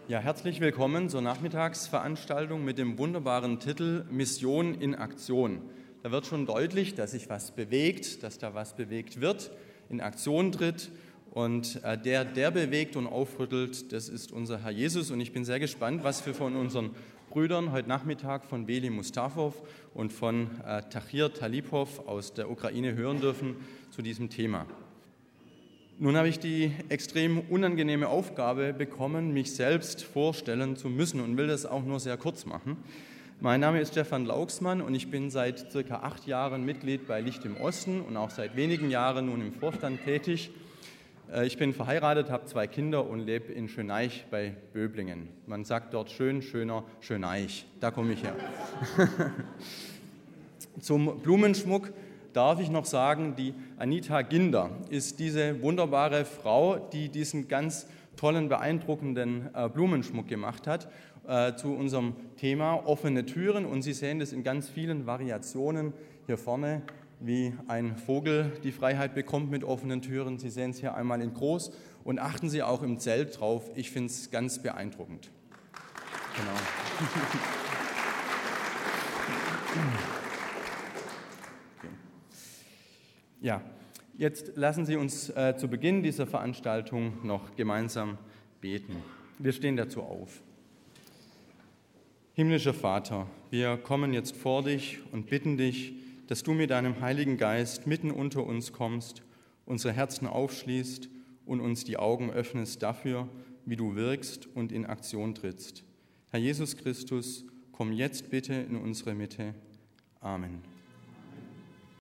Ja, herzlich willkommen zur Nachmittagsveranstaltung mit dem wunderbaren Titel Mission in Aktion. Da wird schon deutlich, dass sich was bewegt, dass da was bewegt wird, in Aktion tritt. Und der bewegt und aufrüttelt, das ist unser Herr Jesus. Und ich bin sehr gespannt, was wir von unseren Brüdern heute Nachmittag von Veli Mustafov und von Tahir Talipov aus der Ukraine hören dürfen zu diesem Thema. Nun habe ich die extrem unangenehme Aufgabe bekommen, mich selbst vorstellen zu müssen und will das auch nur sehr kurz machen. Mein Name ist Stefan Lauxmann und ich bin seit circa 8 Jahren Mitglied bei Licht im Osten und auch seit wenigen Jahren nun im Vorstand tätig. Ich bin verheiratet, habe 2 Kinder und lebe in Schöneich bei Böblingen. Man sagt dort schön, schöner, Schöneich. Da komme ich her. Zum Blumenschmuck darf ich noch sagen, die Anita Ginder ist diese wunderbare Frau, die diesen ganz tollen, beeindruckenden Blumenschmuck gemacht hat zu unserem Thema offene Türen. Und Sie sehen das in ganz vielen Variationen hier vorne, wie ein Vogel die Freiheit bekommt mit offenen Türen. Sie sehen es hier einmal in groß und achten Sie auch im Zelt drauf. Ich finde es ganz beeindruckend. Genau. Ja, jetzt lassen Sie uns zu Beginn dieser Veranstaltung noch gemeinsam beten. Wir stehen dazu auf. Himmlischer Vater, wir kommen jetzt vor dich und bitten dich, dass du mit deinem Heiligen Geist mitten unter uns kommst, unsere Herzen aufschließt und uns die Augen öffnest dafür, wie du wirkst und in Aktion trittst. Herr Jesus Christus, komm jetzt bitte in unsere Mitte. Amen.